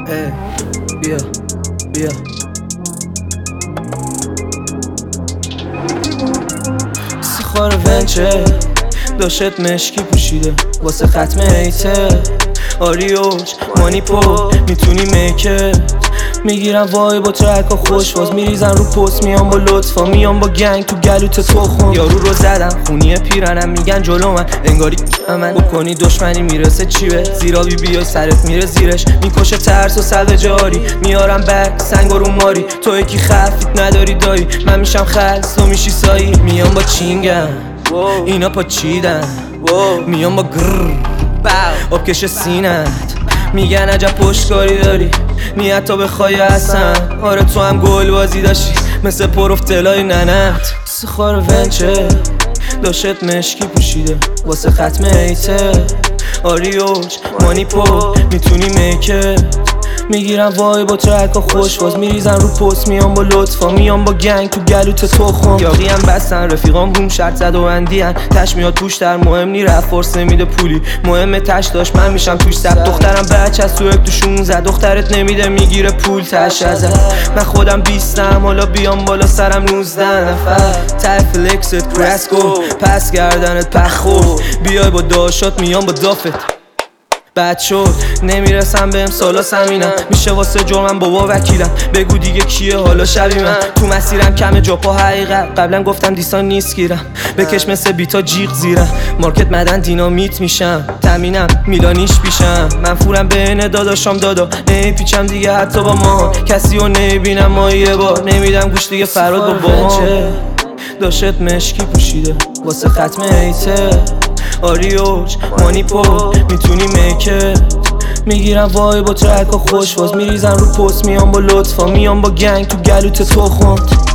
بیا بیا سیخار ونچه داشت مشکی پوشیده واسه ختم ایته آریوچ مانیپو میتونی میکت میگیرم وای با ترک و خوشواز میریزن رو پست میام با لطفا میام با گنگ تو گلوت تخم یارو رو زدم خونی پیرنم میگن جلو من انگاری من بکنی دشمنی میرسه چیه زیرابی بیای سرت میره زیرش میکشه ترس و سلب جاری میارم بک سنگ رو ماری تو یکی خفیت نداری دایی من میشم خلص تو میشی سایی میام با چینگم اینا پا چیدن میام با گرر آبکش سینت میگن عجب پشتکاری داری نیت تا بخوای هستن آره تو هم گل بازی داشتی مثل پروفتلای ننت سخار ونچه داشت مشکی پوشیده واسه ختم ایته آریوچ مانیپو میتونی میکت میگیرم وای با ترک و خوشواز میریزن رو پست میام با لطفا میام با گنگ تو گلوت تخم یاقی هم بستن رفیقام بوم شرط زد و اندیان تش میاد پوش در مهم نی رفت فرس نمیده پولی مهمه تش داشت من میشم توش زد دخترم بچه از تو تو 16 دخترت نمیده میگیره پول تش ازد من خودم 20م حالا بیام بالا سرم 19 نفر تای فلکست کرسکو پس گردنت پخو بیای با داشات میام با دافت بد شد نمیرسم بهم سالا سمینم میشه واسه جرمم بابا وکیلم بگو دیگه کیه حالا شبی من تو مسیرم کم جاپا حقیقت قبلا گفتم دیستان نیست گیرم بکش مثل بیتا جیغ زیرم مارکت مدن دینامیت میشم تامینم میلانیش پیشم من فورم بین داداشام دادا نمیپیچم دیگه حتی با ما کسی رو نمیبینم ما یه بار نمیدم گوش دیگه فراد با بابا داشت مشکی پوشیده واسه ختم ایته آریوچ مانیپو میتونی میکت میگیرم وای با ترک و خوشواز میریزن رو پست میام با لطفا میام با گنگ تو گلوت تخم